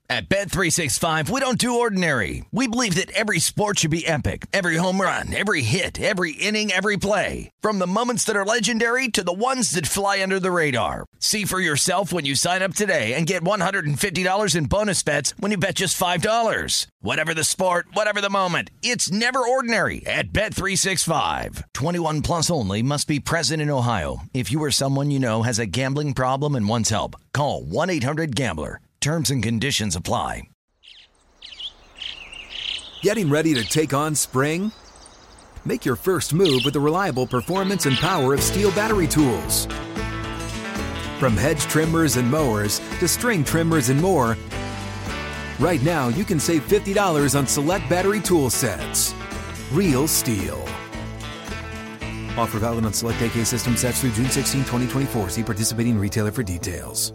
At Bet365, we don't do ordinary. We believe that every sport should be epic. Every home run, every hit, every inning, every play. From the moments that are legendary to the ones that fly under the radar. See for yourself when you sign up today and get $150 in bonus bets when you bet just $5. Whatever the sport, whatever the moment, it's never ordinary at Bet365. 21 plus only. Must be present in Ohio. If you or someone you know has a gambling problem and wants help, call 1-800-GAMBLER. Terms and conditions apply. Getting ready to take on spring? Make your first move with the reliable performance and power of Steel battery tools. From hedge trimmers and mowers to string trimmers and more, right now you can save $50 on select battery tool sets. Real Steel. Offer valid on select AK system sets through June 16, 2024. See participating retailer for details.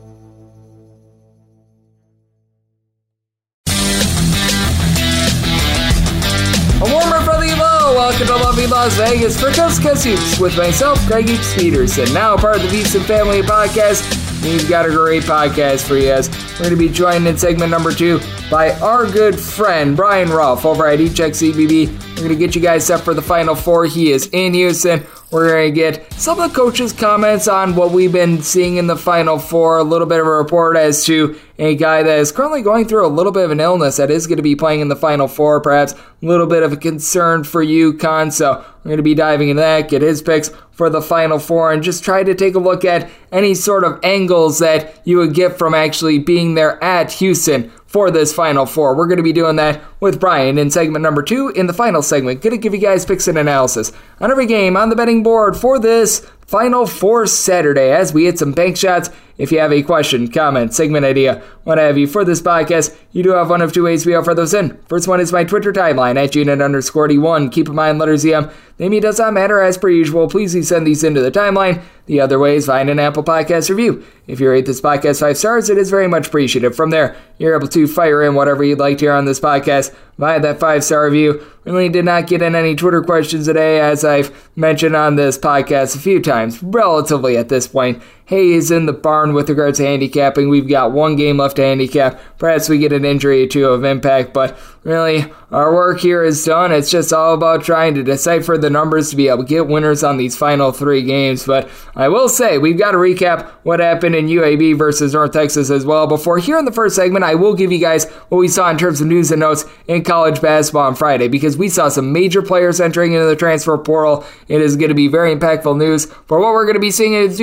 A warmer friendly hello, welcome to lovely Las Vegas for Coast to Coast Hoops with myself, Greg Hoops Peterson, now part of the VSiN Family Podcast. We've got a great podcast for you as we're going to be joined in segment number 2 by our good friend, Brian Rolfe over at eCheck CBB. We're going to get you guys set for the Final Four. He is in Houston. We're going to get some of the coaches' comments on what we've been seeing in the Final Four, a little bit of a report as to a guy that is currently going through a little bit of an illness that is going to be playing in the Final Four, perhaps a little bit of a concern for UConn. So we're going to be diving into that, get his picks for the Final Four, and just try to take a look at any sort of angles that you would get from actually being there at Houston for this Final Four. We're going to be doing that with Brian in segment number 2. In the final segment, going to give you guys picks and analysis on every game on the betting board for this Final Four Saturday as we hit some bank shots. If you have a question, comment, segment idea, what have you for this podcast, you do have one of two ways we offer those in. First one is my Twitter timeline at @unit_D1. Keep in mind, letters EM. Name does not matter as per usual. Please send these into the timeline. The other way is find an Apple Podcast review. If you rate this podcast 5 stars, it is very much appreciated. From there, you're able to fire in whatever you'd like to hear on this podcast via that 5-star review. Really did not get in any Twitter questions today, as I've mentioned on this podcast a few times, relatively at this point. Hay is in the barn with regards to handicapping. We've got one game left to handicap. Perhaps we get an injury or two of impact, but really, our work here is done. It's just all about trying to decipher the numbers to be able to get winners on these final 3 games. But I will say, we've got to recap what happened in UAB versus North Texas as well. Before here in the first segment, I will give you guys what we saw in terms of news and notes in college basketball on Friday, because we saw some major players entering into the transfer portal. It is going to be very impactful news for what we're going to be seeing in the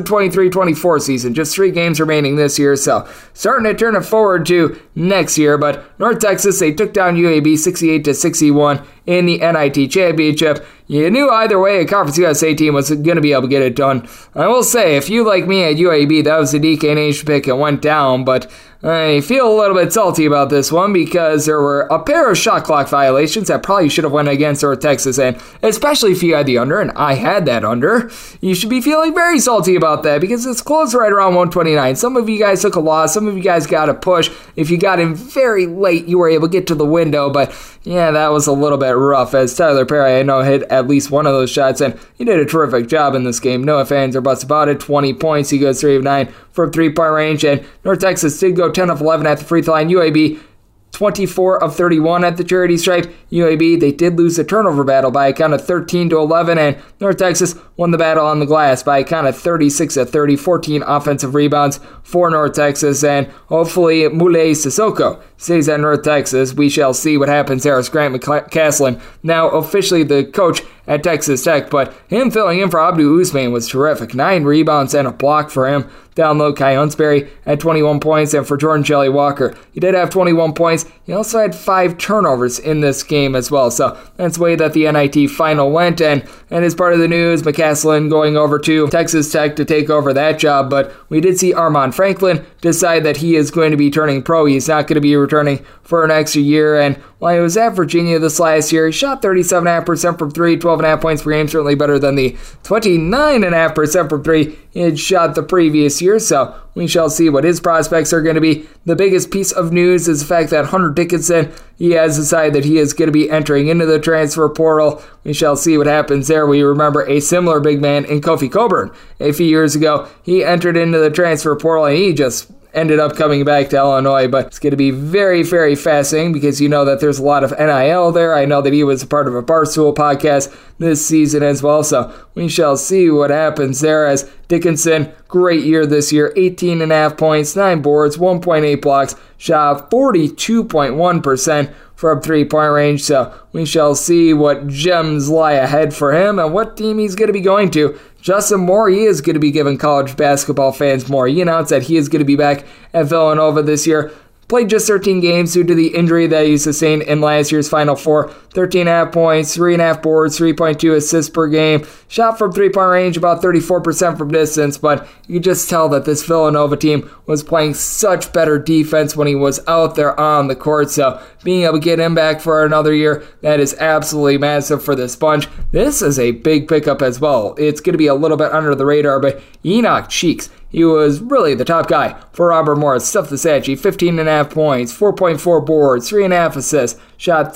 2023-24 season. Just 3 games remaining this year, so starting to turn it forward to next year. But North Texas, they took down UAB 68-61 in the NIT Championship. You knew either way a Conference USA team was going to be able to get it done. I will say, if you like me at UAB, that was the DK Nation pick and went down, but I feel a little bit salty about this one because there were a pair of shot clock violations that probably should have went against North Texas, and especially if you had the under, and I had that under, you should be feeling very salty about that because it's closed right around 129. Some of you guys took a loss, some of you guys got a push. If you got in very late, you were able to get to the window, but yeah, that was a little bit rough as Tyler Perry, I know, hit at least one of those shots, and he did a terrific job in this game. Noah fans are buts about it, 20 points. He goes 3 of 9 from 3-point range, and North Texas did go 10 of 11 at the free throw line. UAB 24 of 31 at the charity stripe. UAB, they did lose the turnover battle by a count of 13-11, and North Texas won the battle on the glass by a count of 36-30, 14 offensive rebounds for North Texas, and hopefully Mule Sissoko stays at North Texas. We shall see what happens there as Grant McCaslin, now officially the coach at Texas Tech, but him filling in for Abdu Usman was terrific. 9 rebounds and a block for him. Down low, Kai Hunsberry had 21 points, and for Jordan Shelley Walker, he did have 21 points. He also had 5 turnovers in this game as well, so that's the way that the NIT final went, and as part of the news, McCaslin going over to Texas Tech to take over that job, but we did see Armand Franklin decide that he is going to be turning pro. He's not going to be returning for an extra year, and while he was at Virginia this last year, he shot 37.5% from 3, 12.5 points per game, certainly better than the 29.5% from 3 he had shot the previous year, so we shall see what his prospects are going to be. The biggest piece of news is the fact that Hunter Dickinson, he has decided that he is going to be entering into the transfer portal. We shall see what happens there. We remember a similar big man in Kofi Coburn. A few years ago, he entered into the transfer portal, and he just ended up coming back to Illinois, but it's going to be very, very fascinating because you know that there's a lot of NIL there. I know that he was a part of a Barstool podcast this season as well, so we shall see what happens there. As Dickinson, great year this year, 18.5 points, 9 boards, 1.8 blocks, shot 42.1% from three-point range, so we shall see what gems lie ahead for him and what team he's going to be going to. Justin Moore, he is going to be giving college basketball fans more. He announced that he is going to be back at Villanova this year. Played just 13 games due to the injury that he sustained in last year's Final Four. 13.5 points, 3.5 boards, 3.2 assists per game. Shot from three-point range about 34% from distance, but you could just tell that this Villanova team was playing such better defense when he was out there on the court. So being able to get him back for another year, that is absolutely massive for this bunch. This is a big pickup as well. It's going to be a little bit under the radar, but Enoch Cheeks, he was really the top guy for Robert Morris. Stuff the stat sheet, 15.5 points, 4.4 boards, 3.5 assists, shot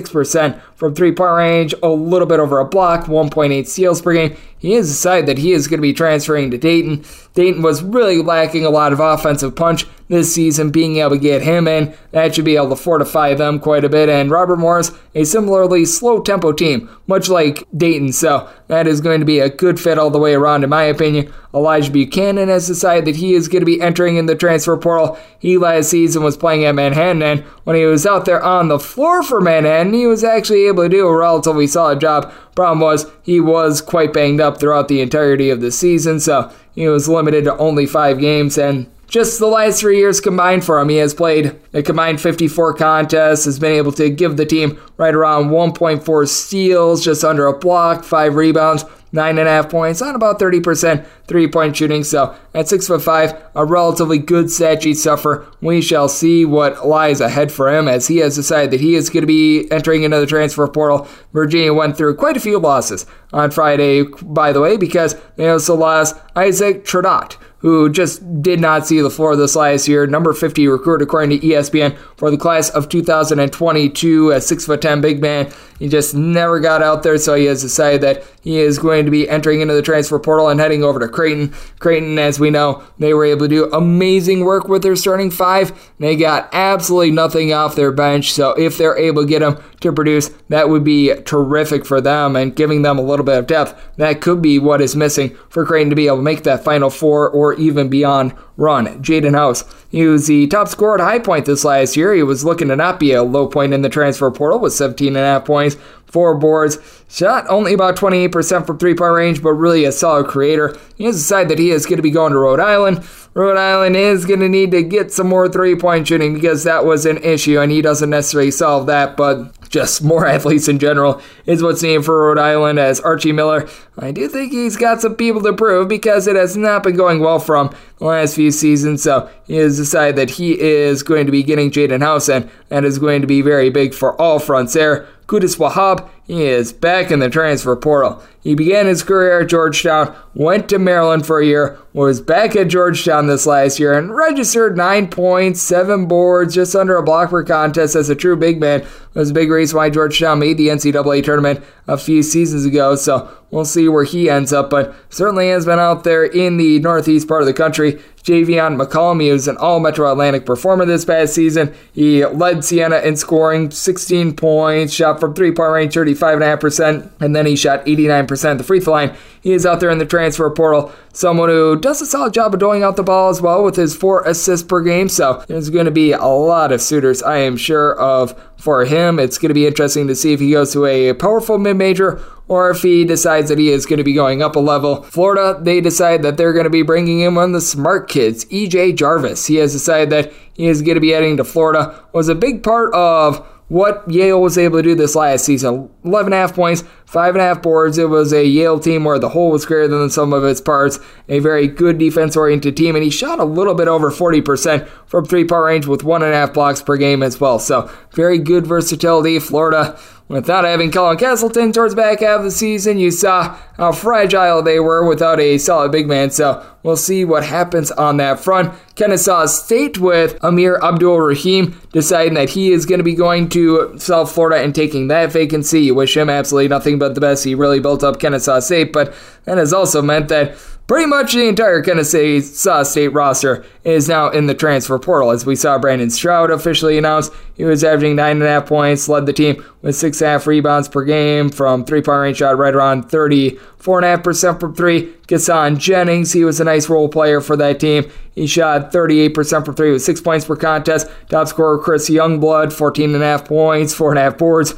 36% from three-point range, a little bit over a block, 1.8 steals per game. He has decided that he is going to be transferring to Dayton. Dayton was really lacking a lot of offensive punch this season. Being able to get him in, that should be able to fortify them quite a bit. And Robert Morris, a similarly slow-tempo team, much like Dayton. So that is going to be a good fit all the way around, in my opinion. Elijah Buchanan has decided that he is going to be entering in the transfer portal. He last season was playing at Manhattan, and when he was out there on the floor for Manhattan, he was actually able to do a relatively solid job. Problem was, he was quite banged up throughout the entirety of the season, so he was limited to only 5 games, and just the last 3 years combined for him, he has played a combined 54 contests, has been able to give the team right around 1.4 steals, just under a block, 5 rebounds, 9.5 points, on about 30% three-point shooting. So at 6'5", a relatively good stat sheet stuffer. We shall see what lies ahead for him as he has decided that he is going to be entering into the transfer portal. Virginia went through quite a few losses on Friday, by the way, because they also lost Isaac Trudot, who just did not see the floor this last year. Number 50 recruit, according to ESPN, for the class of 2022, a 6'10" big man. He just never got out there, so he has decided that he is going to be entering into the transfer portal and heading over to Creighton. Creighton, as we know, they were able to do amazing work with their starting 5. They got absolutely nothing off their bench, so if they're able to get him to produce, that would be terrific for them, and giving them a little bit of depth, that could be what is missing for Creighton to be able to make that Final Four or even beyond run. Jaden House, he was the top scorer at High Point this last year. He was looking to not be a low point in the transfer portal with 17.5 points, 4 boards, shot only about 28% from three-point range, but really a solid creator. He has decided that he is going to be going to Rhode Island. Rhode Island is going to need to get some more three-point shooting because that was an issue, and he doesn't necessarily solve that, but just more athletes in general is what's needed for Rhode Island. As Archie Miller, I do think he's got some people to prove because it has not been going well for him the last few seasons, so he has decided that he is going to be getting Jaden House, and that is going to be very big for all fronts there. Qudus Wahab, he is back in the transfer portal. He began his career at Georgetown, went to Maryland for a year, was back at Georgetown this last year, and registered 9 points, 7 boards, just under a block per contest as a true big man. That was a big reason why Georgetown made the NCAA tournament a few seasons ago, so we'll see where he ends up, but certainly has been out there in the northeast part of the country. Javion McCollum, he was an all-Metro Atlantic performer this past season. He led Siena in scoring, 16 points, shot from three-point range 35.5%, and then he shot 89% at the free throw line. He is out there in the transfer portal, someone who does a solid job of doling out the ball as well with his 4 assists per game, so there's going to be a lot of suitors, I am sure of, for him. It's going to be interesting to see if he goes to a powerful mid-major or if he decides that he is going to be going up a level. Florida, they decide that they're going to be bringing in one of the smart kids, E.J. Jarvis. He has decided that he is going to be heading to Florida. Was a big part of what Yale was able to do this last season. 11.5 points, 5.5 boards. It was a Yale team where the whole was greater than the sum of its parts. A very good defense-oriented team, and he shot a little bit over 40% from three-point range with 1.5 blocks per game as well. So very good versatility. Florida, without having Colin Castleton towards the back half of the season, you saw how fragile they were without a solid big man, so we'll see what happens on that front. Kennesaw State with Amir Abdul-Rahim deciding that he is going to be going to South Florida and taking that vacancy. You wish him absolutely nothing but the best. He really built up Kennesaw State, but that has also meant that pretty much the entire Kennesaw State roster is now in the transfer portal. As we saw Brandon Stroud officially announced, he was averaging 9.5 points, led the team with 6.5 rebounds per game from three-point range, shot right around 34.5% from three. Gasson Jennings, he was a nice role player for that team. He shot 38% from three with 6 points per contest. Top scorer Chris Youngblood, 14.5 points, 4.5 boards,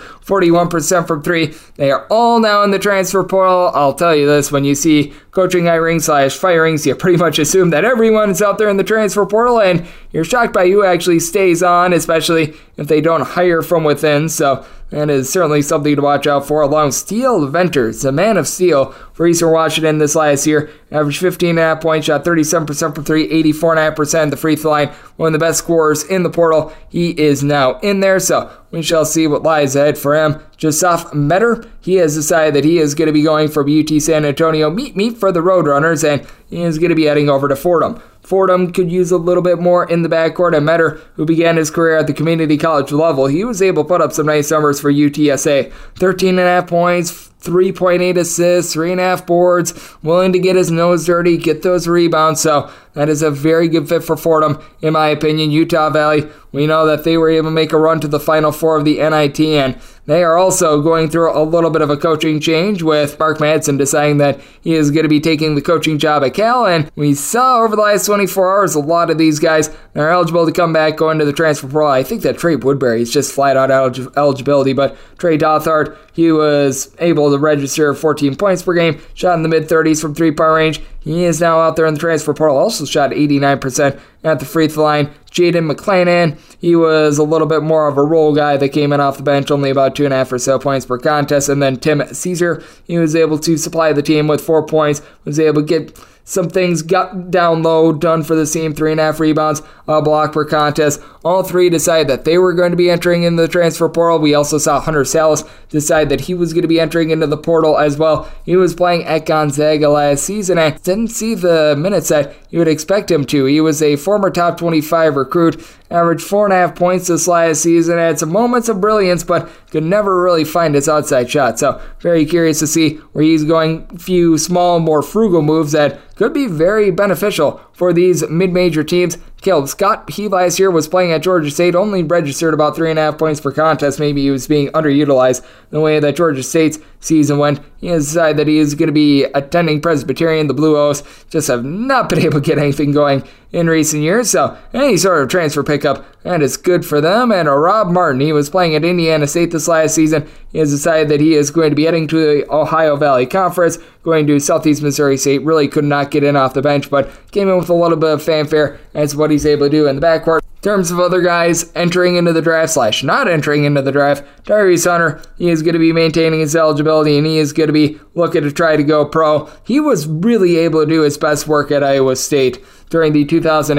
41% from three. They are all now in the transfer portal. I'll tell you this, when you see coaching hiring/firings, you pretty much assume that everyone is out there in the transfer portal, and you're shocked by who actually stays on, especially if they don't hire from within. So that is certainly something to watch out for. Along with Steele Venters, the man of steel for Eastern Washington this last year, averaged 15.5 points, shot 37% from three, 84.5% at the free throw line. One of the best scorers in the portal. He is now in there, so we shall see what lies ahead for him. Joseph Metter, he has decided that he is going to be going from UT San Antonio meet for the Roadrunners, and he is going to be heading over to Fordham. Fordham could use a little bit more in the backcourt, and Metter, who began his career at the community college level, he was able to put up some nice numbers for UTSA. 13.5 points, 3.8 assists, 3.5 boards, willing to get his nose dirty, get those rebounds, so that is a very good fit for Fordham, in my opinion. Utah Valley, we know that they were able to make a run to the Final Four of the NIT, and they are also going through a little bit of a coaching change with Mark Madsen deciding that he is going to be taking the coaching job at Cal, and we saw over the last 24 hours a lot of these guys are eligible to come back, go into the transfer portal. I think that Trey Woodbury is just flat out eligibility, but Trey Dothard, he was able to register 14 points per game, shot in the mid-30s from three-point range. He is now out there in the transfer portal, also shot 89% at the free throw line. Jaden McClanahan, he was a little bit more of a role guy that came in off the bench, only about 2.5 or so points per contest. And then Tim Caesar, he was able to supply the team with 4 points, was able to get some things got down low, done for the team, 3.5 rebounds, a block per contest. All three decided that they were going to be entering into the transfer portal. We also saw Hunter Salas decide that he was going to be entering into the portal as well. He was playing at Gonzaga last season and didn't see the minutes that you would expect him to. He was a former top 25 recruit, averaged 4.5 points this last season, had some moments of brilliance, but could never really find his outside shot. So very curious to see where he's going. A few small, more frugal moves that could be very beneficial for these mid-major teams. Caleb Scott, he last year was playing at Georgia State, only registered about 3.5 points per contest. Maybe he was being underutilized the way that Georgia State's season went. He has decided that he is going to be attending Presbyterian. The Blue O's just have not been able to get anything going in recent years, so any sort of transfer pickup, that is good for them. And Rob Martin, he was playing at Indiana State this last season. He has decided that he is going to be heading to the Ohio Valley Conference, going to Southeast Missouri State. Really could not get in off the bench, but came in with a little bit of fanfare. That's what he's able to do in the backcourt. In terms of other guys entering into the draft / not entering into the draft, Tyrese Hunter, he is going to be maintaining his eligibility, and he is going to be looking to try to go pro. He was really able to do his best work at Iowa State during the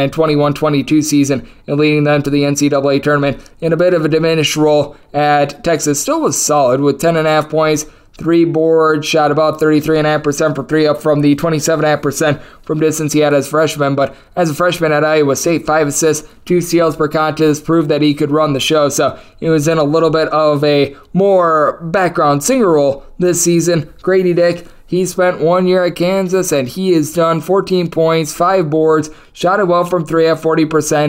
2021-22 season and leading them to the NCAA tournament. In a bit of a diminished role at Texas, still was solid with 10.5 points, 3 boards, shot about 33.5% from three, up from the 27.5% from distance he had as a freshman. But as a freshman at Iowa State, 5 assists, 2 steals per contest, proved that he could run the show. So he was in a little bit of a more background singer role this season. Grady Dick, he spent 1 year at Kansas, and he has done 14 points, 5 boards, shot it well from 3 at 40%,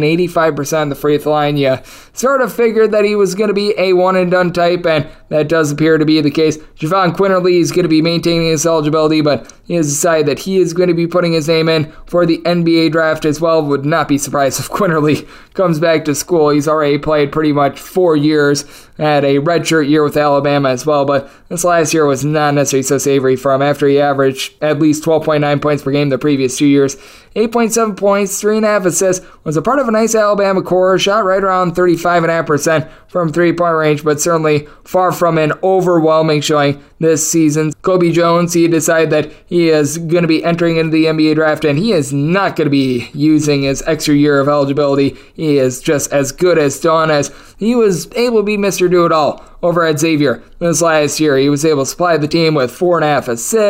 85% on the free throw line. You sort of figured that he was going to be a one-and-done type, and that does appear to be the case. Javon Quinterly is going to be maintaining his eligibility, but he has decided that he is going to be putting his name in for the NBA draft as well. Would not be surprised if Quinterly comes back to school. He's already played pretty much 4 years, had a redshirt year with Alabama as well, but this last year was not necessarily so savory for him after he averaged at least 12.9 points per game the previous 2 years. 8.7 points, 3.5 assists, was a part of a nice Alabama core, shot right around 35.5% from three-point range, but certainly far from an overwhelming showing this season. Kobe Jones, he decided that he is going to be entering into the NBA draft, and he is not going to be using his extra year of eligibility. He is just as good as done, as he was able to be Mr. Do-It-All over at Xavier this last year. He was able to supply the team with 4.5 assists,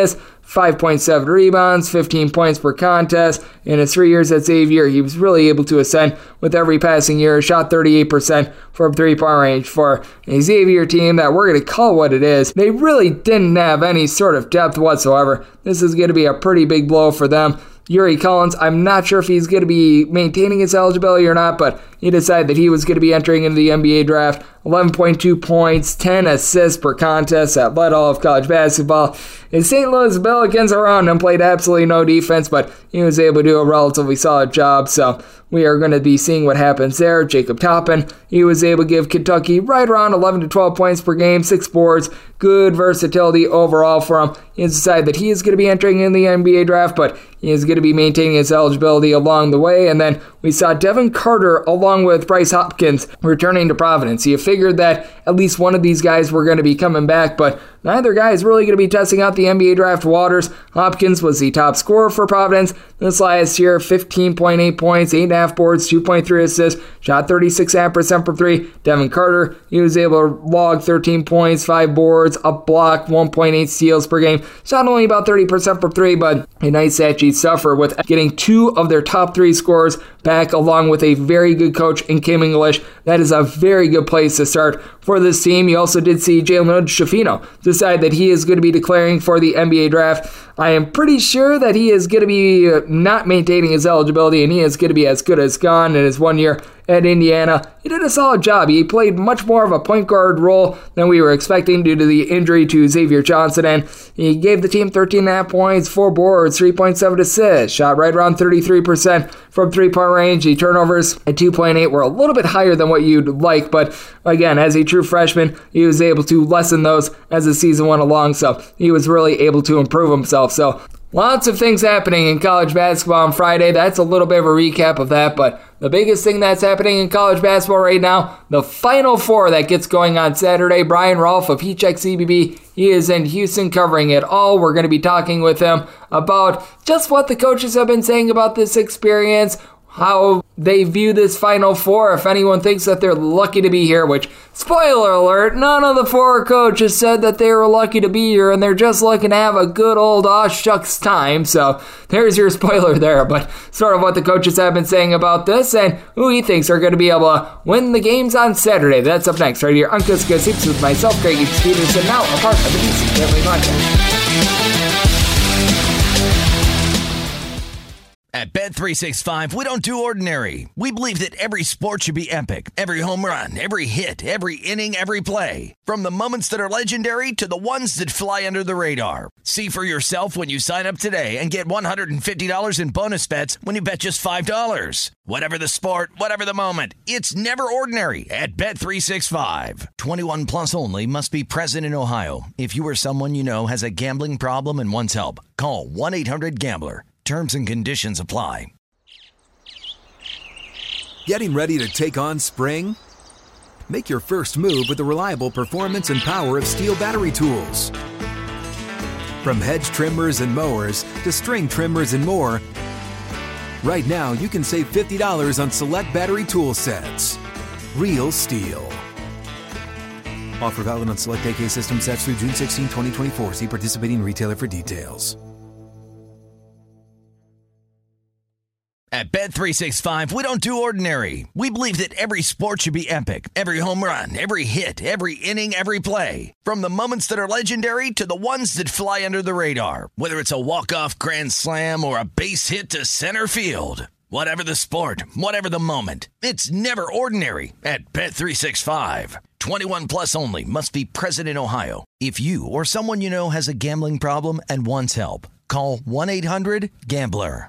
5.7 rebounds, 15 points per contest. In his 3 years at Xavier, he was really able to ascend with every passing year, shot 38% from three-point range for a Xavier team that we're going to call what it is. They really didn't have any sort of depth whatsoever. This is going to be a pretty big blow for them. Yuri Collins, I'm not sure if he's going to be maintaining his eligibility or not, but he decided that he was going to be entering into the NBA draft. 11.2 points, 10 assists per contest that led all of college basketball. In St. Louis Pelicans around him played absolutely no defense, but he was able to do a relatively solid job, so we are going to be seeing what happens there. Jacob Toppin, he was able to give Kentucky right around 11 to 12 points per game, 6 boards, good versatility overall for him. He has decided that he is going to be entering in the NBA draft, but he is going to be maintaining his eligibility along the way. And then we saw Devin Carter along with Bryce Hopkins returning to Providence. You figured that at least one of these guys were going to be coming back, but neither guy is really going to be testing out the NBA draft waters. Hopkins was the top scorer for Providence this last year, 15.8 points, 8.5 boards, 2.3 assists, shot 36% from three. Devin Carter, he was able to log 13 points, 5 boards, a block, 1.8 steals per game. Shot only about 30% from three, but a nice stat sheet suffer with getting 2 of their top 3 scorers back, along with a very good coach in Kim English. That is a very good place to start for this team. You also did see Jalen Schifino decide that he is going to be declaring for the NBA draft. I am pretty sure that he is going to be not maintaining his eligibility, and he is going to be as good as gone in his 1 year at Indiana. He did a solid job. He played much more of a point guard role than we were expecting due to the injury to Xavier Johnson, and he gave the team 13.5 points, 4 boards, 3.7 assists, shot right around 33% from three-point range. The turnovers at 2.8 were a little bit higher than what you'd like, but again, as a true freshman, he was able to lessen those as the season went along, so he was really able to improve himself. So lots of things happening in college basketball on Friday. That's a little bit of a recap of that, but the biggest thing that's happening in college basketball right now, the Final Four that gets going on Saturday. Brian Rolfe of HeatCheck CBB, he is in Houston covering it all. We're going to be talking with him about just what the coaches have been saying about this experience, how they view this Final Four, if anyone thinks that they're lucky to be here, which, spoiler alert, none of the 4 coaches said that they were lucky to be here, and they're just looking to have a good old aw shucks time, so there's your spoiler there, but sort of what the coaches have been saying about this, and who he thinks are going to be able to win the games on Saturday. That's up next, right here on Cusco Hoops with myself, Greg Peterson, now a part of the DC Family Podcast. At Bet365, we don't do ordinary. We believe that every sport should be epic. Every home run, every hit, every inning, every play. From the moments that are legendary to the ones that fly under the radar. See for yourself when you sign up today and get $150 in bonus bets when you bet just $5. Whatever the sport, whatever the moment, it's never ordinary at Bet365. 21 plus only. Must be present in Ohio. If you or someone you know has a gambling problem and wants help, call 1-800-GAMBLER. Terms and conditions apply. Getting ready to take on spring? Make your first move with the reliable performance and power of Steel battery tools. From hedge trimmers and mowers to string trimmers and more, right now you can save $50 on select battery tool sets. Real Steel. Offer valid on select AK system sets through June 16, 2024. See participating retailer for details. At Bet365, we don't do ordinary. We believe that every sport should be epic. Every home run, every hit, every inning, every play. From the moments that are legendary to the ones that fly under the radar. Whether it's a walk-off grand slam or a base hit to center field. Whatever the sport, whatever the moment, it's never ordinary at Bet365. 21 plus only. Must be present in Ohio. If you or someone you know has a gambling problem and wants help, call 1-800-GAMBLER.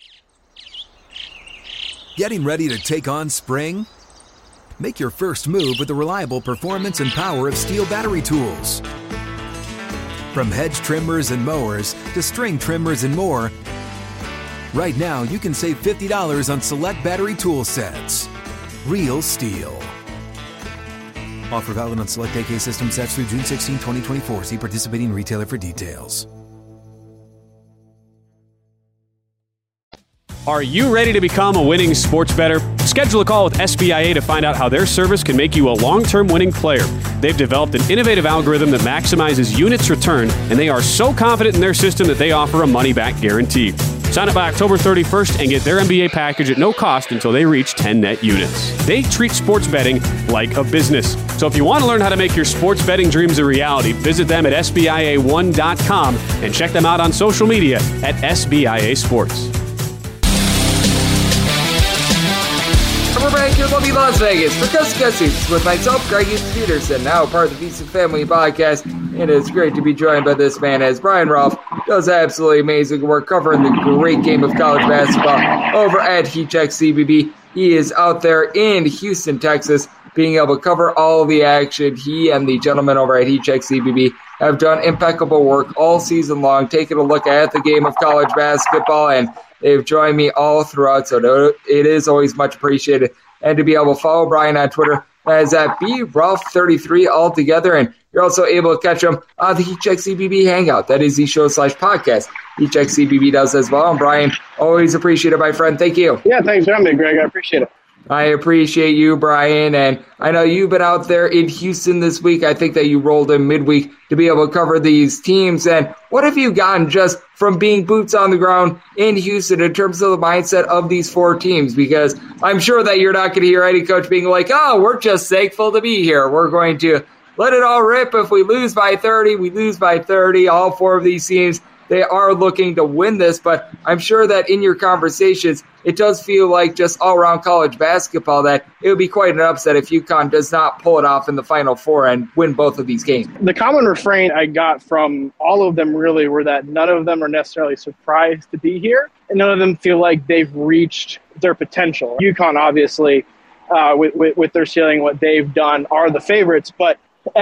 Getting ready to take on spring? Make your first move with the reliable performance and power of Steel battery tools. From hedge trimmers and mowers to string trimmers and more, right now you can save $50 on select battery tool sets. Real Steel. Offer valid on select AK system sets through June 16, 2024. See participating retailer for details. Are you ready to become a winning sports bettor? Schedule a call with SBIA to find out how their service can make you a long-term winning player. They've developed an innovative algorithm that maximizes units return, and they are so confident in their system that they offer a money-back guarantee. Sign up by October 31st and get their MBA package at no cost until they reach 10 net units. They treat sports betting like a business. So if you want to learn how to make your sports betting dreams a reality, visit them at SBIA1.com and check them out on social media at SBIA Sports. We're back here in lovely Las Vegas for Coast to Coast Hoops with myself, Greg Peterson, now part of the VSiN Family Podcast. And it's great to be joined by this man as Brian Rolfe does absolutely amazing work covering the great game of college basketball over at Heat Check CBB. He is out there in Houston, Texas, being able to cover all of the action. He and the gentleman over at Heat Check CBB have done impeccable work all season long, taking a look at the game of college basketball, and they've joined me all throughout, so it is always much appreciated. And to be able to follow Brian on Twitter as at BRolfe33 altogether, and you're also able to catch him on the Heat Check CBB Hangout. That is the show/podcast. Heat Check CBB does as well. And Brian, always appreciate it, my friend. Thank you. Yeah, thanks for having me, Greg. I appreciate it. I appreciate you, Brian, and I know you've been out there in Houston this week. I think that you rolled in midweek to be able to cover these teams. And what have you gotten just from being boots on the ground in Houston in terms of the mindset of these four teams? Because I'm sure that you're not going to hear any coach being like, oh, we're just thankful to be here. We're going to let it all rip. If we lose by 30, we lose by 30. All four of these teams, they are looking to win this, but I'm sure that in your conversations, it does feel like just all-around college basketball that it would be quite an upset if UConn does not pull it off in the Final Four and win both of these games. The common refrain I got from all of them really were that none of them are necessarily surprised to be here, and none of them feel like they've reached their potential. UConn, obviously, with their ceiling, what they've done, are the favorites, but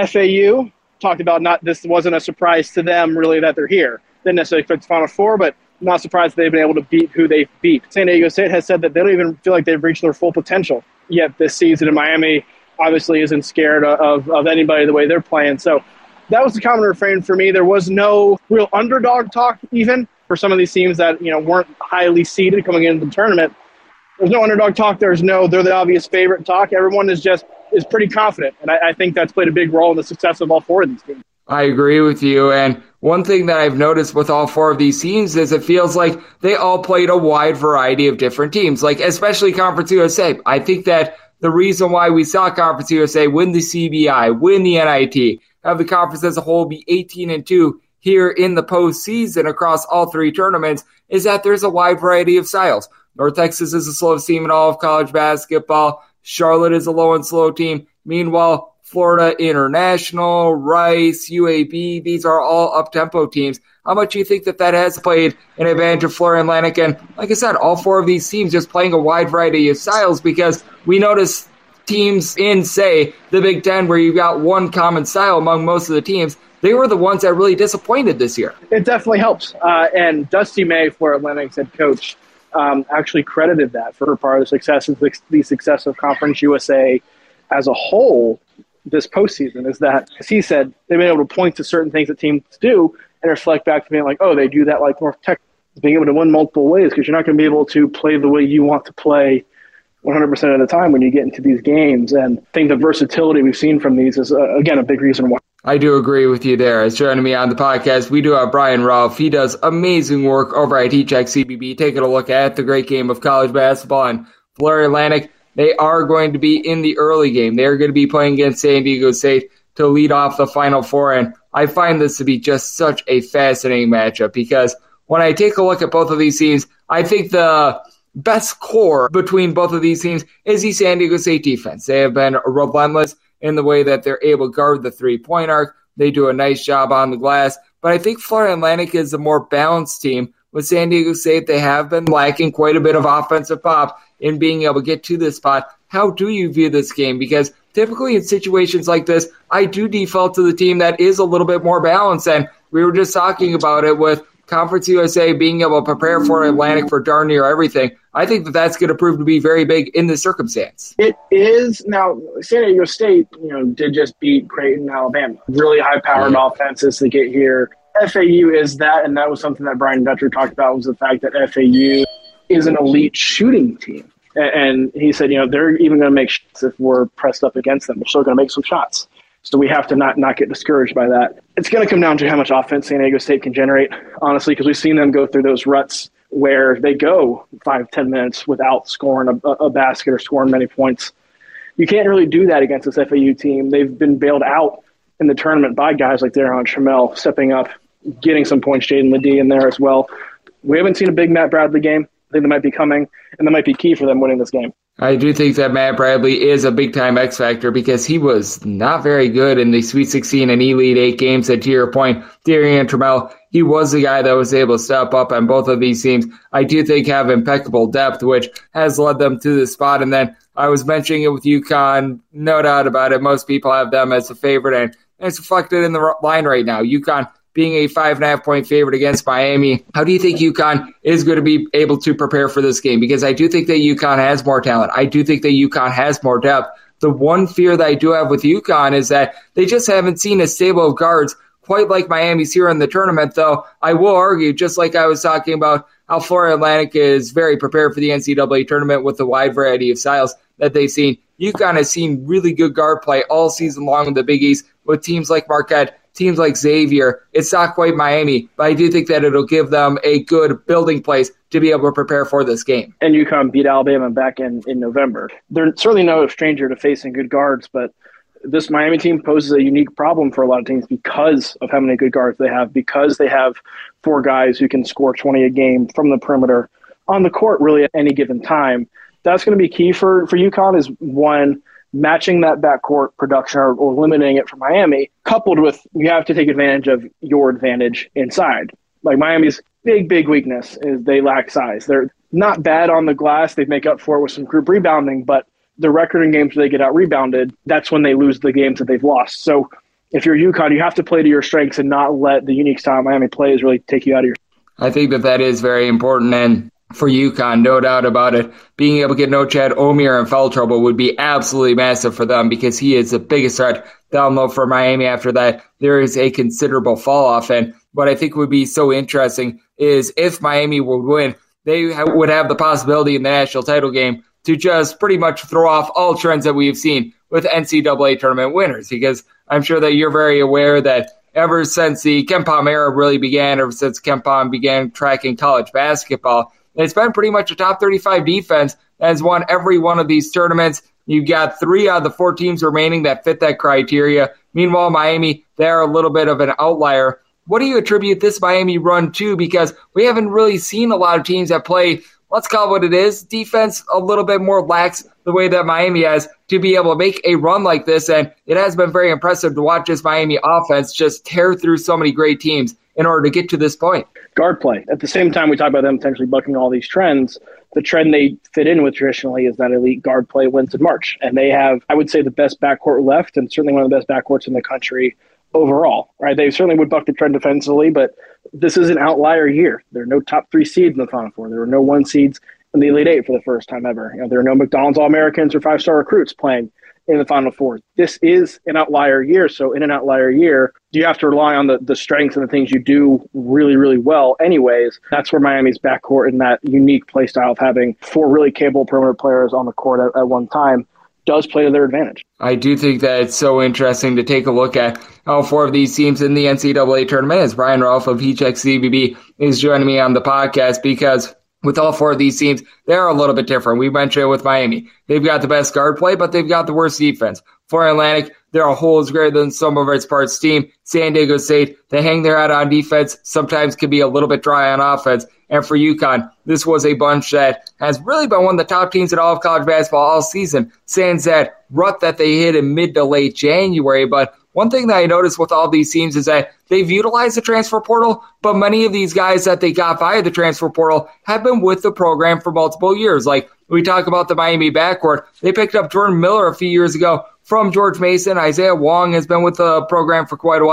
FAU talked about this wasn't a surprise to them really that they're here. Didn't necessarily expect the Final Four, but not surprised they've been able to beat who they've beat. San Diego State has said that they don't even feel like they've reached their full potential yet this season, and Miami obviously isn't scared of anybody the way they're playing. So that was the common refrain for me. There was no real underdog talk even for some of these teams that weren't highly seeded coming into the tournament. There's no underdog talk. There's no they're the obvious favorite talk. Everyone is pretty confident, and I think that's played a big role in the success of all four of these teams. I agree with you, and one thing that I've noticed with all four of these teams is it feels like they all played a wide variety of different teams, like especially Conference USA. I think that the reason why we saw Conference USA win the CBI, win the NIT, have the conference as a whole be 18-2 here in the postseason across all three tournaments is that there's a wide variety of styles. North Texas is the slowest team in all of college basketball. Charlotte is a low and slow team. Meanwhile, Florida International, Rice, UAB, these are all up-tempo teams. How much do you think that has played an advantage of Florida Atlantic? And like I said, all four of these teams just playing a wide variety of styles because we notice teams in, say, the Big Ten where you've got one common style among most of the teams, they were the ones that really disappointed this year. It definitely helps. And Dusty May, Florida Atlantic's head coach, actually credited that for part of the success of Conference USA as a whole this postseason is that, as he said, they've been able to point to certain things that teams do and reflect back to being like, oh, they do that like North Texas, being able to win multiple ways because you're not going to be able to play the way you want to play 100% of the time when you get into these games. And I think the versatility we've seen from these is, again, a big reason why. I do agree with you there. As joining me on the podcast, we do have Brian Rolfe. He does amazing work over at Heat Check CBB, taking a look at the great game of college basketball. And Florida Atlantic, they are going to be in the early game. They're going to be playing against San Diego State to lead off the Final Four. And I find this to be just such a fascinating matchup because when I take a look at both of these teams, I think the best core between both of these teams is the San Diego State defense. They have been relentless in the way that they're able to guard the three-point arc. They do a nice job on the glass. But I think Florida Atlantic is a more balanced team. With San Diego State, they have been lacking quite a bit of offensive pop in being able to get to this spot. How do you view this game? Because typically in situations like this, I do default to the team that is a little bit more balanced. And we were just talking about it with Conference USA being able to prepare for Atlantic for darn near everything. I think that that's going to prove to be very big in this circumstance. It is. Now, San Diego State, did just beat Creighton, Alabama. Really high-powered offenses to get here. FAU is that, and that was something that Brian Dutcher talked about, was the fact that FAU is an elite shooting team. And he said, they're even going to make shots if we're pressed up against them. They're still going to make some shots. So we have to not get discouraged by that. It's going to come down to how much offense San Diego State can generate, honestly, because we've seen them go through those ruts where they go 5-10 minutes without scoring a basket or scoring many points. You can't really do that against this FAU team. They've been bailed out in the tournament by guys like Darron Trammell stepping up, getting some points, Jaden Ledee in there as well. We haven't seen a big Matt Bradley game. I think that might be coming, and that might be key for them winning this game. I do think that Matt Bradley is a big-time X factor because he was not very good in the Sweet 16 and Elite 8 games. And to your point, Darron Trammell, he was the guy that was able to step up on both of these teams. I do think have impeccable depth, which has led them to this spot. And then I was mentioning it with UConn, no doubt about it. Most people have them as a favorite, and it's reflected in the line right now. UConn being a 5.5-point favorite against Miami. How do you think UConn is going to be able to prepare for this game? Because I do think that UConn has more talent. I do think that UConn has more depth. The one fear that I do have with UConn is that they just haven't seen a stable of guards quite like Miami's here in the tournament, though I will argue, just like I was talking about, how Florida Atlantic is very prepared for the NCAA tournament with the wide variety of styles that they've seen. UConn has seen really good guard play all season long in the Big East with teams like Marquette, teams like Xavier. It's not quite Miami, but I do think that it'll give them a good building place to be able to prepare for this game. And UConn beat Alabama back in November. They're certainly no stranger to facing good guards, but this Miami team poses a unique problem for a lot of teams because of how many good guards they have, because they have 4 guys who can score 20 a game from the perimeter on the court really at any given time. That's going to be key for UConn is, one, matching that backcourt production or limiting it for Miami, coupled with you have to take advantage of your advantage inside. Like Miami's big weakness is they lack size. They're not bad on the glass. They make up for it with some group rebounding, but the record in games where they get out-rebounded, that's when they lose the games that they've lost. So if you're UConn, you have to play to your strengths and not let the unique style Miami plays really take you out of your... I think that is very important, and for UConn, no doubt about it, being able to get No Chad Omier in foul trouble would be absolutely massive for them because he is the biggest threat down low for Miami. After that, there is a considerable fall-off, and what I think would be so interesting is if Miami would win, they would have the possibility in the national title game to just pretty much throw off all trends that we've seen with NCAA tournament winners, because I'm sure that you're very aware that ever since the KenPom era really began, ever since KenPom began tracking college basketball, it's been pretty much a top 35 defense that has won every one of these tournaments. You've got 3 out of the 4 teams remaining that fit that criteria. Meanwhile, Miami, they're a little bit of an outlier. What do you attribute this Miami run to? Because we haven't really seen a lot of teams that play, let's call it what it is, defense a little bit more lax the way that Miami has to be able to make a run like this. And it has been very impressive to watch this Miami offense just tear through so many great teams in order to get to this point. Guard play. At the same time, we talk about them potentially bucking all these trends. The trend they fit in with traditionally is that elite guard play wins in March. And they have, I would say, the best backcourt left and certainly one of the best backcourts in the country overall. Right? They certainly would buck the trend defensively, but this is an outlier year. There are no top 3 seeds in the Final Four. There were no 1 seeds in the Elite 8 for the first time ever. There are no McDonald's All-Americans or 5-star recruits playing in the Final Four. This is an outlier year. So in an outlier year, you have to rely on the strengths and the things you do really, really well anyways. That's where Miami's backcourt and that unique play style of having 4 really capable perimeter players on the court at one time does play to their advantage. I do think that it's so interesting to take a look at all 4 of these teams in the NCAA tournament, as Brian Rolfe of HeCheck CBB is joining me on the podcast, because with all 4 of these teams, they're a little bit different. We mentioned it with Miami. They've got the best guard play, but they've got the worst defense. For Atlantic, they're a whole is greater than some of its parts team. San Diego State, they hang their hat on defense, sometimes can be a little bit dry on offense. And for UConn, this was a bunch that has really been one of the top teams in all of college basketball all season, sans that rut that they hit in mid to late January. But one thing that I noticed with all these teams is that they've utilized the transfer portal, but many of these guys that they got via the transfer portal have been with the program for multiple years. Like we talk about the Miami backcourt, they picked up Jordan Miller a few years ago from George Mason. Isaiah Wong has been with the program for quite a while.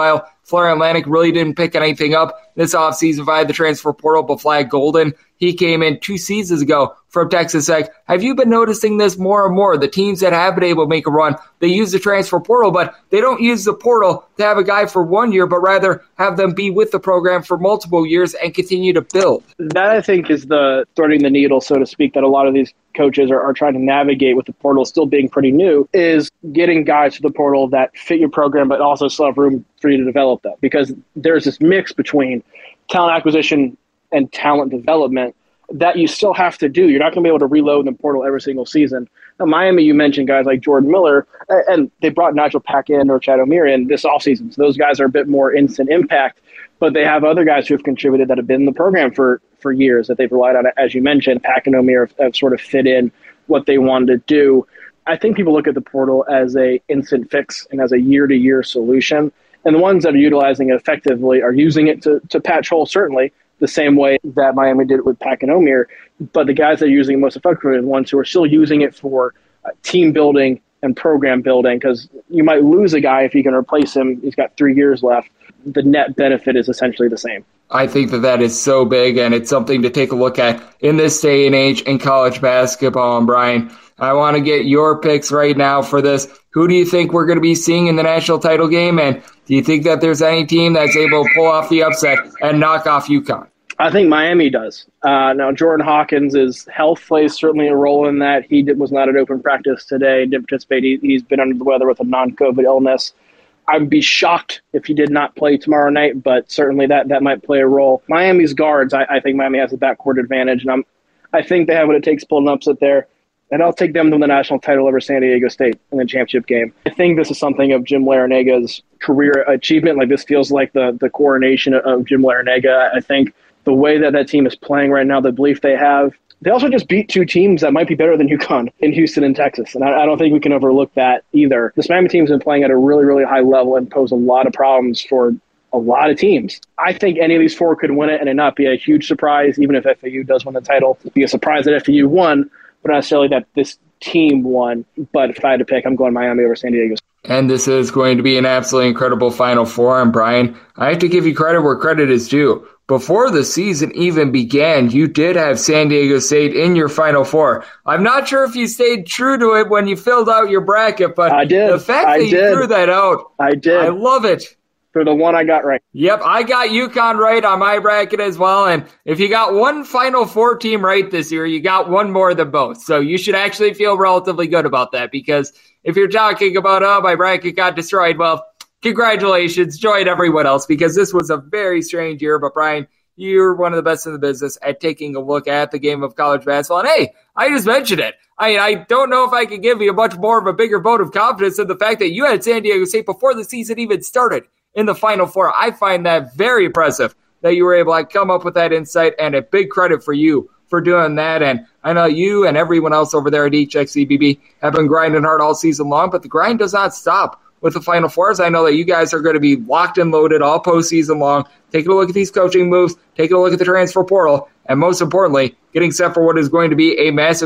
Florida Atlantic really didn't pick anything up this offseason via the transfer portal, but Flag Golden, he came in 2 seasons ago from Texas Tech. Have you been noticing this more and more? The teams that have been able to make a run, they use the transfer portal, but they don't use the portal to have a guy for 1 year, but rather have them be with the program for multiple years and continue to build. That, I think, is the threading the needle, so to speak, that a lot of these coaches are trying to navigate with the portal still being pretty new, is getting guys to the portal that fit your program but also still have room for you to develop them. Because there's this mix between talent acquisition and talent development that you still have to do. You're not going to be able to reload in the portal every single season. Now, Miami, you mentioned guys like Jordan Miller, and they brought Nigel Pack in or Chad O'Meara in this offseason. So those guys are a bit more instant impact, but they have other guys who have contributed that have been in the program for years that they've relied on. As you mentioned, Pack and O'Meara have sort of fit in what they wanted to do. I think people look at the portal as a instant fix and as a year-to-year solution. And the ones that are utilizing it effectively are using it to patch holes, certainly, the same way that Miami did it with Pack and O'Meara. But the guys that are using it most effectively are the ones who are still using it for team building and program building, because you might lose a guy if you can replace him. He's got 3 years left. The net benefit is essentially the same. I think that is so big, and it's something to take a look at in this day and age in college basketball. And Brian, I want to get your picks right now for this. Who do you think we're going to be seeing in the national title game? And do you think that there's any team that's able to pull off the upset and knock off UConn? I think Miami does. Now, Jordan Hawkins' health plays certainly a role in that. He was not at open practice today, didn't participate. He's been under the weather with a non-COVID illness. I'd be shocked if he did not play tomorrow night, but certainly that might play a role. Miami's guards, I think Miami has a backcourt advantage, and I think they have what it takes to pull an upset there. And I'll take them to the national title over San Diego State in the championship game. I think this is something of Jim Larrañaga's career achievement. Like, this feels like the coronation of Jim Larrañaga. I think the way that team is playing right now, the belief they have. They also just beat 2 teams that might be better than UConn in Houston and Texas. And I don't think we can overlook that either. This Miami team's been playing at a really, really high level and pose a lot of problems for a lot of teams. I think any of these 4 could win it, and it not be a huge surprise, even if FAU does win the title. It'd be a surprise that FAU won, but not necessarily that this team won. But if I had to pick, I'm going Miami over San Diego. And this is going to be an absolutely incredible Final Four. And Brian, I have to give you credit where credit is due. Before the season even began, you did have San Diego State in your Final Four. I'm not sure if you stayed true to it when you filled out your bracket, but I did. The fact that you threw that out, I did. I love it. For the one I got right. Yep, I got UConn right on my bracket as well. And if you got one Final Four team right this year, you got one more than both. So you should actually feel relatively good about that, because if you're talking about, oh, my bracket got destroyed, well, congratulations, join everyone else, because this was a very strange year. But Brian, you're one of the best in the business at taking a look at the game of college basketball. And hey, I just mentioned it. I don't know if I can give you a much more of a bigger vote of confidence than the fact that you had San Diego State before the season even started in the Final Four. I find that very impressive that you were able to come up with that insight, and a big credit for you for doing that. And I know you and everyone else over there at HXCBB have been grinding hard all season long, but the grind does not stop with the Final Fours. I know that you guys are going to be locked and loaded all postseason long, taking a look at these coaching moves, taking a look at the transfer portal, and most importantly, getting set for what is going to be a massive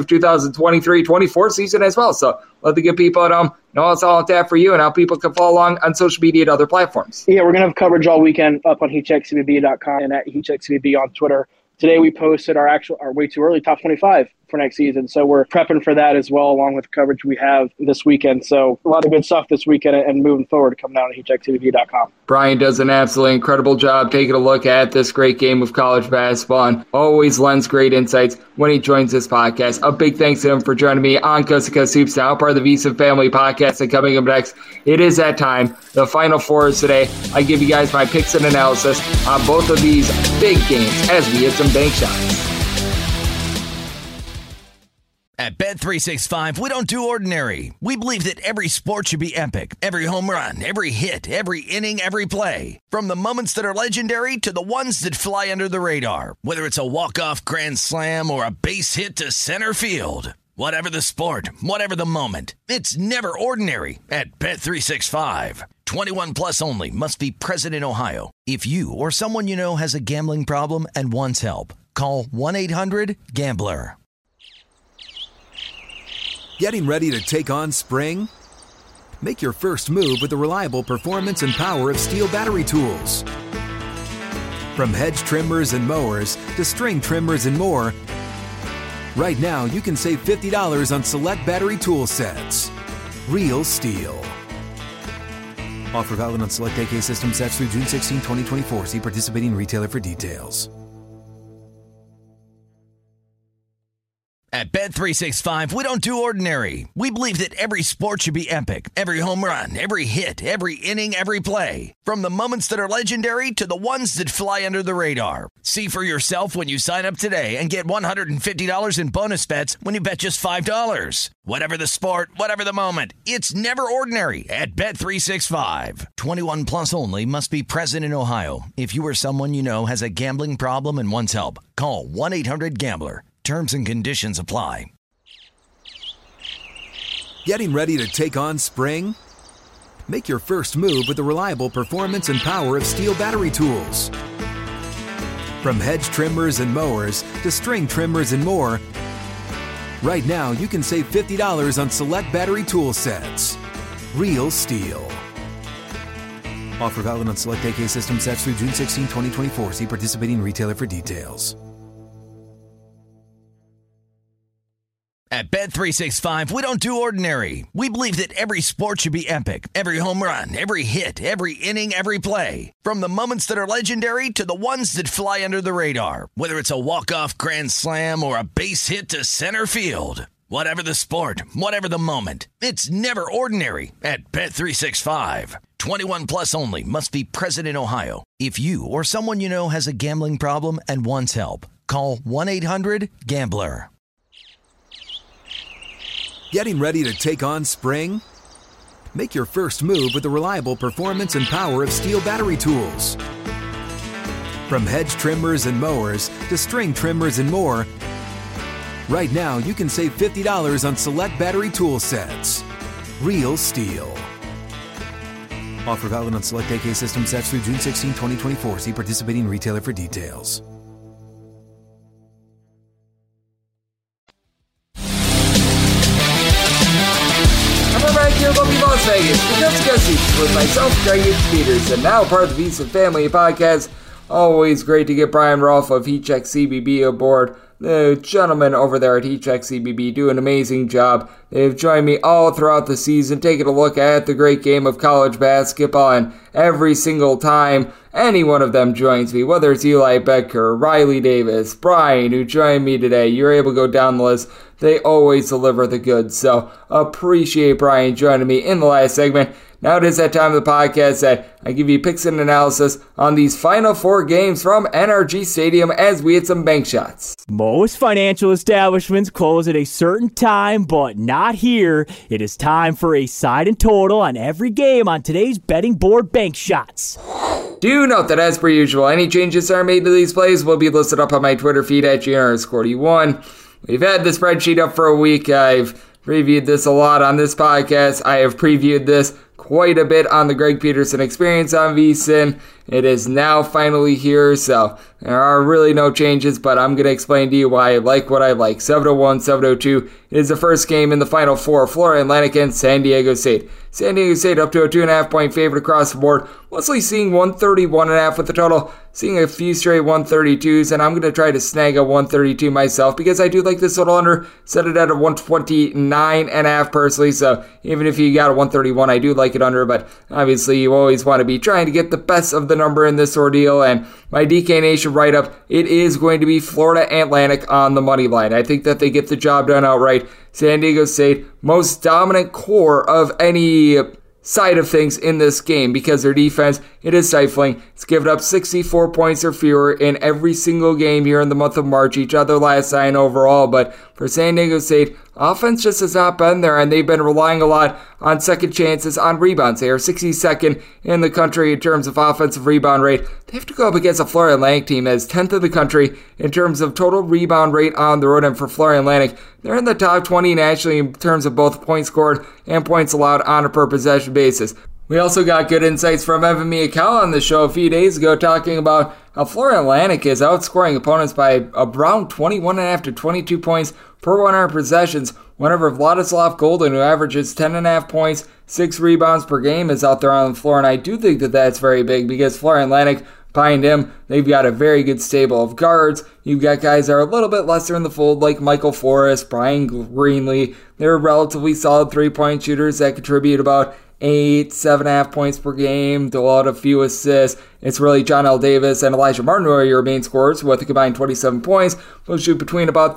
2023-24 season as well. So let the good people at home know it's all on tap for you, and how people can follow along on social media and other platforms. Yeah, we're going to have coverage all weekend up on HeachXCBB.com and at HeachXCBB on Twitter. Today we posted our way too early top 25 for next season. So we're prepping for that as well, along with the coverage we have this weekend. So a lot of good stuff this weekend and moving forward coming down to HeachXCBB.com. Brian does an absolutely incredible job taking a look at this great game of college basketball and always lends great insights when he joins this podcast. A big thanks to him for joining me on Coast to Coast Hoops, now part of the VSiN Family Podcast. And coming up next, it is that time. The Final Four is today. I give you guys my picks and analysis on both of these big games as we hit some bank shots. At Bet365, we don't do ordinary. We believe that every sport should be epic. Every home run, every hit, every inning, every play. From the moments that are legendary to the ones that fly under the radar. Whether it's a walk-off grand slam or a base hit to center field. Whatever the sport, whatever the moment. It's never ordinary at Bet365. 21 plus only. Must be present in Ohio. If you or someone you know has a gambling problem and wants help, call 1-800-GAMBLER. Getting ready to take on spring? Make your first move with the reliable performance and power of Steel battery tools. From hedge trimmers and mowers to string trimmers and more, right now you can save $50 on select battery tool sets. Real Steel. Offer valid on select AK system sets through June 16, 2024. See participating retailer for details. At Bet365, we don't do ordinary. We believe that every sport should be epic. Every home run, every hit, every inning, every play. From the moments that are legendary to the ones that fly under the radar. See for yourself when you sign up today and get $150 in bonus bets when you bet just $5. Whatever the sport, whatever the moment, it's never ordinary at Bet365. 21 plus only. Must be present in Ohio. If you or someone you know has a gambling problem and wants help, call 1-800-GAMBLER. Terms and conditions apply. Getting ready to take on spring? Make your first move with the reliable performance and power of Steel battery tools. From hedge trimmers and mowers to string trimmers and more, right now you can save $50 on select battery tool sets. Real Steel. Offer valid on select AK system sets through June 16, 2024. See participating retailer for details. At Bet365, we don't do ordinary. We believe that every sport should be epic. Every home run, every hit, every inning, every play. From the moments that are legendary to the ones that fly under the radar. Whether it's a walk-off grand slam or a base hit to center field. Whatever the sport, whatever the moment, it's never ordinary at Bet365. 21 plus only. Must be present in Ohio. If you or someone you know has a gambling problem and wants help, call 1-800-GAMBLER. Getting ready to take on spring? Make your first move with the reliable performance and power of Steel battery tools. From hedge trimmers and mowers to string trimmers and more, right now you can save $50 on select battery tool sets. Real Steel. Offer valid on select AK system sets through June 16, 2024. See participating retailer for details. Here in Las Vegas, the Just Gussies with myself, Greg Peters, and now part of the VSiN Family Podcast. Always great to get Brian Rolfe of Heat Check CBB aboard. The gentlemen over there at Heat Check CBB do an amazing job. They've joined me all throughout the season, taking a look at the great game of college basketball, and every single time any one of them joins me, whether it's Eli Becker, Riley Davis, Brian, who joined me today, you're able to go down the list. They always deliver the goods, so appreciate Brian joining me in the last segment. Now it is that time of the podcast that I give you picks and analysis on these final four games from NRG Stadium as we hit some bank shots. Most financial establishments close at a certain time, but not here. It is time for a side and total on every game on today's betting board bank shots. Do note that as per usual, any changes that are made to these plays will be listed up on my Twitter feed at GR41. We've had the spreadsheet up for a week. I've previewed this a lot on this podcast. I have previewed this quite a bit on the Greg Peterson Experience on VSiN. It is now finally here, so there are really no changes, but I'm going to explain to you why I like what I like. 701, 702 is the first game in the Final Four, Florida Atlantic and San Diego State. San Diego State up to a 2.5-point favorite across the board, mostly seeing 131.5 with the total, seeing a few straight 132s, and I'm going to try to snag a 132 myself because I do like this total under, set it at a 129.5 personally, so even if you got a 131, I do like it under, but obviously you always want to be trying to get the best of the number in this ordeal, and my DK Nation write-up, it is going to be Florida Atlantic on the money line. I think that they get the job done outright. San Diego State, most dominant core of any side of things in this game because their defense, it is stifling. It's given up 64 points or fewer in every single game here in the month of March, each other last 9 overall, but for San Diego State, offense just has not been there, and they've been relying a lot on second chances on rebounds. They are 62nd in the country in terms of offensive rebound rate. They have to go up against a Florida Atlantic team that is 10th in the country in terms of total rebound rate on the road, and for Florida Atlantic, they're in the top 20 nationally in terms of both points scored and points allowed on a per-possession basis. We also got good insights from Evan Miyakawa on the show a few days ago talking about how Florida Atlantic is outscoring opponents by around 21.5 to 22 points per 100 possessions whenever Vladislav Golden, who averages 10.5 points, 6 rebounds per game, is out there on the floor. And I do think that that's very big because Florida Atlantic, behind him, they've got a very good stable of guards. You've got guys that are a little bit lesser in the fold, like Michael Forrest, Brian Greenlee. They're relatively solid three-point shooters that contribute about 7.5 points per game, to a few assists. It's really John L. Davis and Elijah Martin who are your main scorers with a combined 27 points. They'll shoot between about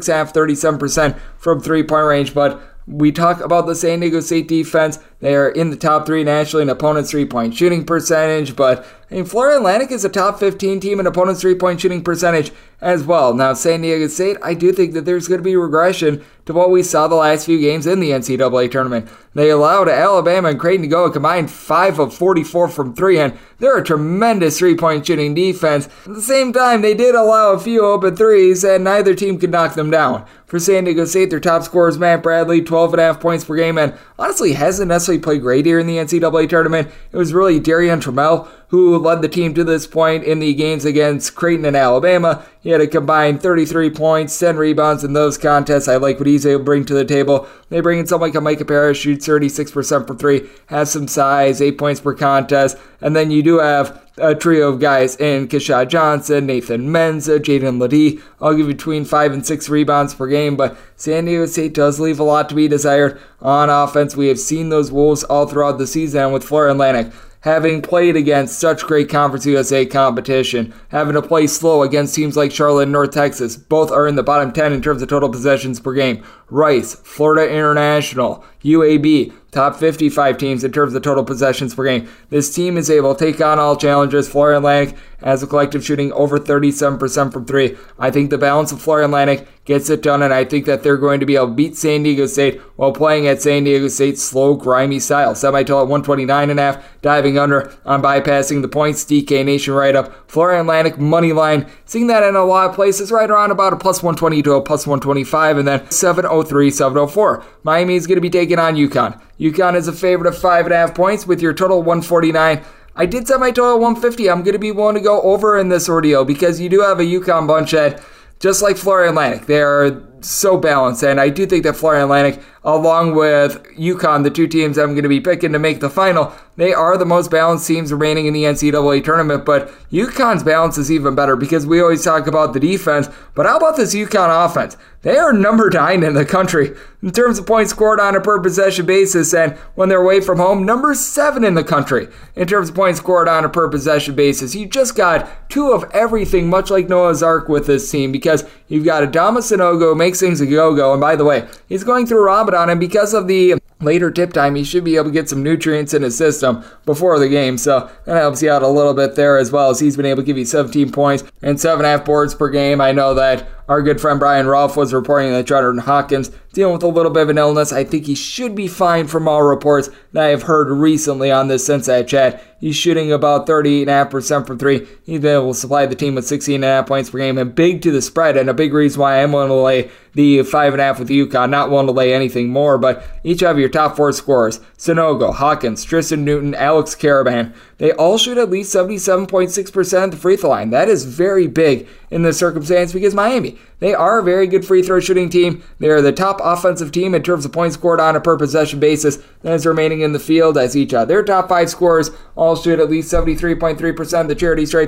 36.5-37% from three-point range, but we talk about the San Diego State defense. They are in the top 3 nationally in opponents' three-point shooting percentage, but Florida Atlantic is a top 15 team in opponents' three-point shooting percentage as well. Now, San Diego State, I do think that there's going to be regression to what we saw the last few games in the NCAA tournament. They allowed Alabama and Creighton to go a combined 5 of 44 from 3, and they're a tremendous three-point shooting defense. At the same time, they did allow a few open threes, and neither team could knock them down. For San Diego State, their top scorer is Matt Bradley, 12.5 points per game, and honestly hasn't necessarily played great here in the NCAA tournament. It was really Darian Trammell who led the team to this point in the games against Creighton and Alabama. He had a combined 33 points, 10 rebounds in those contests. I like what he's able to bring to the table. They bring in someone like Micah Parrish, shoots 36% from 3, has some size, 8 points per contest. And then you do have a trio of guys in Keshad Johnson, Nathan Menza, Jaden Ledee. I'll give you between 5 and 6 rebounds per game, but San Diego State does leave a lot to be desired on offense. We have seen those Wolves all throughout the season with Florida Atlantic having played against such great Conference USA competition, having to play slow against teams like Charlotte and North Texas. Both are in the bottom 10 in terms of total possessions per game. Rice, Florida International, UAB, top 55 teams in terms of total possessions per game. This team is able to take on all challenges. Florida Atlantic as a collective shooting over 37% from 3. I think the balance of Florida Atlantic gets it done, and I think that they're going to be able to beat San Diego State while playing at San Diego State's slow, grimy style. Semi-total at 129.5, diving under on bypassing the points. DK Nation right up. Florida Atlantic money line, seeing that in a lot of places, right around about a plus 120 to a plus 125, and then 703, 704. Miami is going to be taking on UConn. UConn is a favorite of 5.5 points with your total 149. I did set my total 150. I'm going to be willing to go over in this ordeal because you do have a UConn bunch that, just like Florida Atlantic, they are so balanced, and I do think that Florida Atlantic, along with UConn, the two teams I'm going to be picking to make the final, they are the most balanced teams remaining in the NCAA tournament, but UConn's balance is even better because we always talk about the defense, but how about this UConn offense? They are number 9 in the country in terms of points scored on a per possession basis, and when they're away from home, number 7 in the country in terms of points scored on a per possession basis. You just got 2 of everything, much like Noah's Ark with this team, because you've got Adama Sanogo makes things a go-go, and by the way, he's going through Ramadan, and because of the later tip time, he should be able to get some nutrients in his system before the game, so that helps you out a little bit there, as well as he's been able to give you 17 points and 7.5 boards per game. I know that our good friend Brian Rolfe was reporting that Jordan Hawkins dealing with a little bit of an illness. I think he should be fine from all reports that I have heard recently on this Cincinnati chat. He's shooting about 38.5% from 3. He's been able to supply the team with 16.5 points per game, and big to the spread, and a big reason why I'm willing to lay the 5.5 with UConn. Not willing to lay anything more, but each of your top 4 scorers, Sanogo, Hawkins, Tristan Newton, Alex Caravan, they all shoot at least 77.6% at the free throw line. That is very big in this circumstance because Miami, they are a very good free throw shooting team. They are the top offensive team in terms of points scored on a per possession basis that is remaining in the field, as each of their top 5 scorers all shoot at least 73.3%. The charity stripe,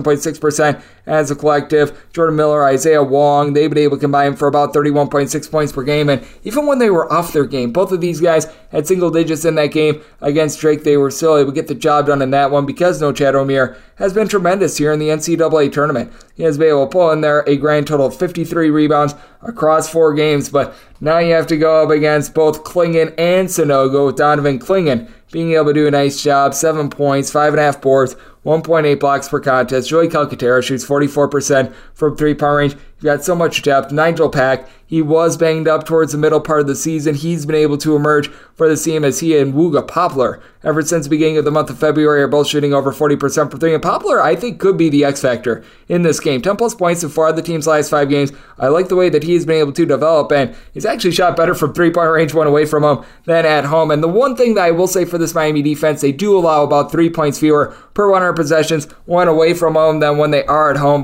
77.6% as a collective. Jordan Miller, Isaiah Wong, they've been able to combine for about 31.6 points per game, and even when they were off their game, both of these guys had single digits in that game against Drake. They were still able to get the job done in that one because No Chad Omier has been tremendous here in the NCAA tournament. He has been able to pull in there a grand total of 53 rebounds across 4 games, but now you have to go up against both Clingan and Sanogo, with Donovan Clingan being able to do a nice job, 7 points, 5.5 boards, 1.8 blocks per contest. Joey Calcaterra shoots 44% from 3-point range. You've got so much depth. Nigel Pack, he was banged up towards the middle part of the season. He's been able to emerge for the team as he and Wooga Poplar, ever since the beginning of the month of February, are both shooting over 40% from 3. And Poplar, I think, could be the X factor in this game. 10 plus points in 4 of the team's last 5 games. I like the way that he's been able to develop, and he's actually shot better from 3-point range when away from home than at home. And the one thing that I will say for this Miami defense, they do allow about 3 points fewer per 100 possessions when away from home than when they are at home, but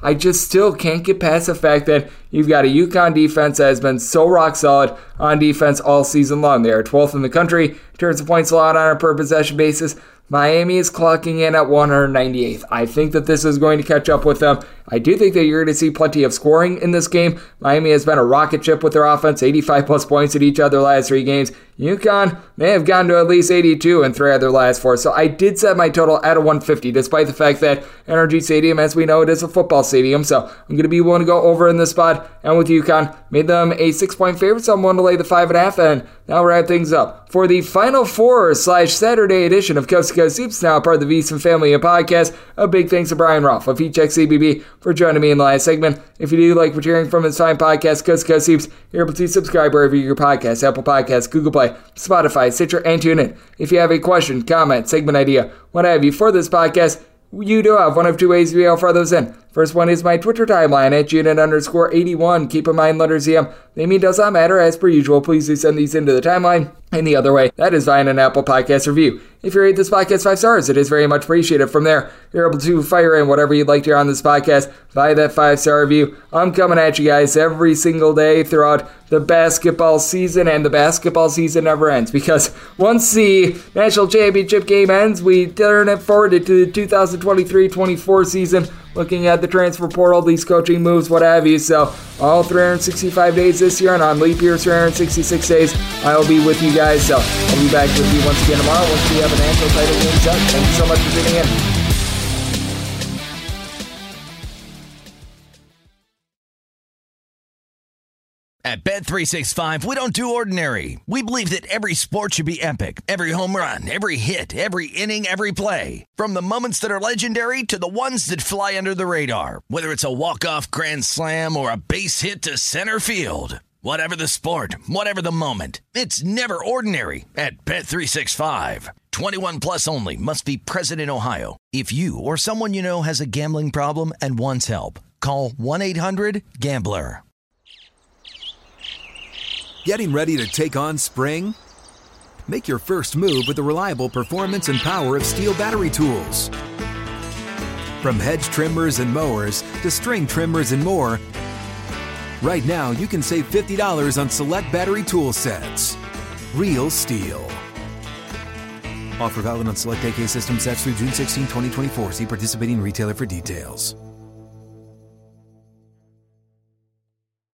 I just still can't get past the fact that you've got a UConn defense that has been so rock solid on defense all season long. They are 12th in the country in terms of points allowed on a per possession basis. Miami is clocking in at 198th. I think that this is going to catch up with them. I do think that you're going to see plenty of scoring in this game. Miami has been a rocket ship with their offense, 85-plus points at each of their last 3 games. UConn may have gone to at least 82 in 3 of their last 4. So I did set my total at a 150, despite the fact that NRG Stadium, as we know, it is a football stadium. So I'm going to be willing to go over in this spot. And with UConn, made them a 6-point favorite, so I'm willing to lay the 5.5. And now wrap things up for the Final Four/Saturday edition of Coast to Coast Hoops, now part of the VSiN family of podcasts. A big thanks to Brian Rolfe of HXCBB for joining me in the last segment. If you do like what you're hearing from this fine podcast, Coast to Coast Hoops, you're able to subscribe wherever you get your podcasts, Apple Podcasts, Google Play, Spotify, Stitcher, and TuneIn. If you have a question, comment, segment idea, what have you for this podcast, you do have one of 2 ways to be able to throw those in. First one is my Twitter timeline at Junit_81. Keep in mind, letters EM. The name does not matter. As per usual, please do send these into the timeline. And the other way, that is via an Apple Podcast review. If you rate this podcast 5 stars, it is very much appreciated. From there, you're able to fire in whatever you'd like to hear on this podcast via that 5-star review. I'm coming at you guys every single day throughout the basketball season, and the basketball season never ends, because once the national championship game ends, we turn it forward to the 2023-24 season, looking at the transfer portal, these coaching moves, what have you. So all 365 days this year, and on leap year 366 days, I'll be with you guys. So I'll be back with you once again tomorrow once we have a national title game set. Thank you so much for tuning in. At Bet365, we don't do ordinary. We believe that every sport should be epic. Every home run, every hit, every inning, every play. From the moments that are legendary to the ones that fly under the radar. Whether it's a walk-off grand slam or a base hit to center field. Whatever the sport, whatever the moment. It's never ordinary at Bet365. 21 plus only. Must be present in Ohio. If you or someone you know has a gambling problem and wants help, call 1-800-GAMBLER. Getting ready to take on spring? Make your first move with the reliable performance and power of Steel battery tools. From hedge trimmers and mowers to string trimmers and more, right now you can save $50 on select battery tool sets. Real Steel. Offer valid on select AK system sets through June 16, 2024. See participating retailer for details.